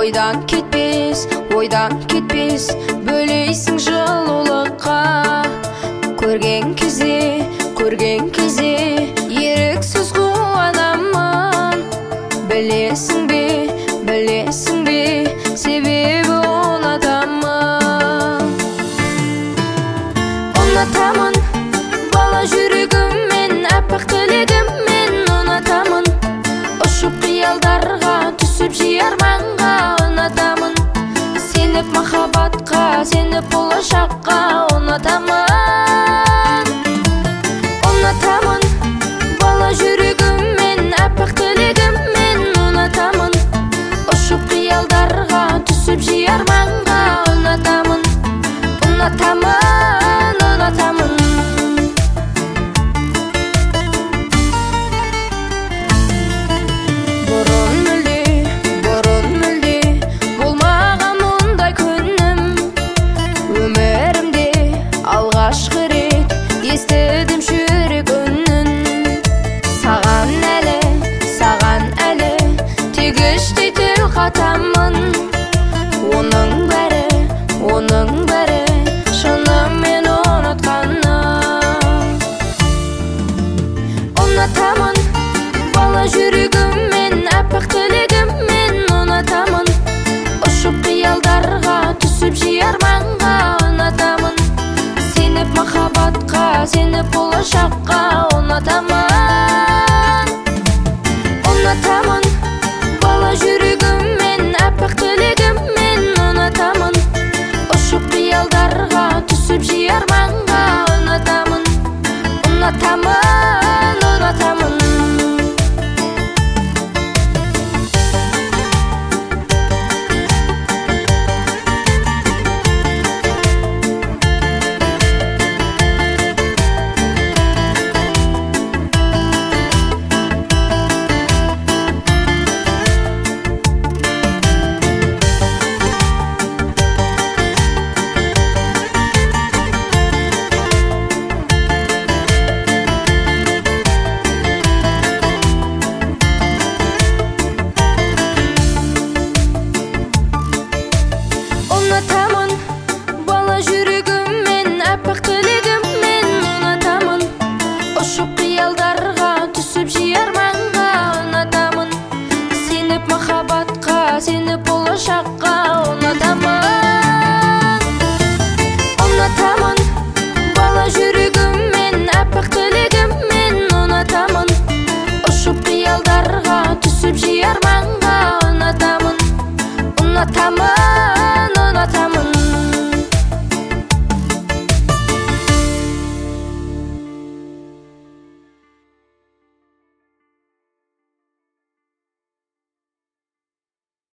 ойдан кетпес бөлейсің жылулыққа. Көрген кезде еріксіз қуанамын. Білесің бе себебі ұнатамын бала жүрегіммен, аппақ тілегіммен ұнатамын. Ұшып қиялдарға, түсіп жиі арманға ұнатамын. Сеніп махаббатқа, сеніп болашаққа ұнатамын. Ұнатамын бала жүрегіммен, аппақ тілегіммен ұнатамын. Ұшып қиялдарға, түсіп жиі арманға ұнатамын. Бұрын мүлде болмаған мұндай күнім. Өмірімде алғашқы рет естідім жүрек үнін. Саған әлі тек іштей тіл қатамын. Оның бәрі шынымен ұнатқаным. Ұнатамын бала жүрегіммен, аппақ тілегіммен ұнатамын. Ұшып қиялдарға, түсіп жиі арманға ұнатамын. Сеніп махаббатқа, сеніп болашаққа ұнатамын. Ұнатамын бала жүрегіммен, аппақ тілегіммен ұнатамын. Ұшып қиялдарға, түсіп жиі арманға ұнатамын.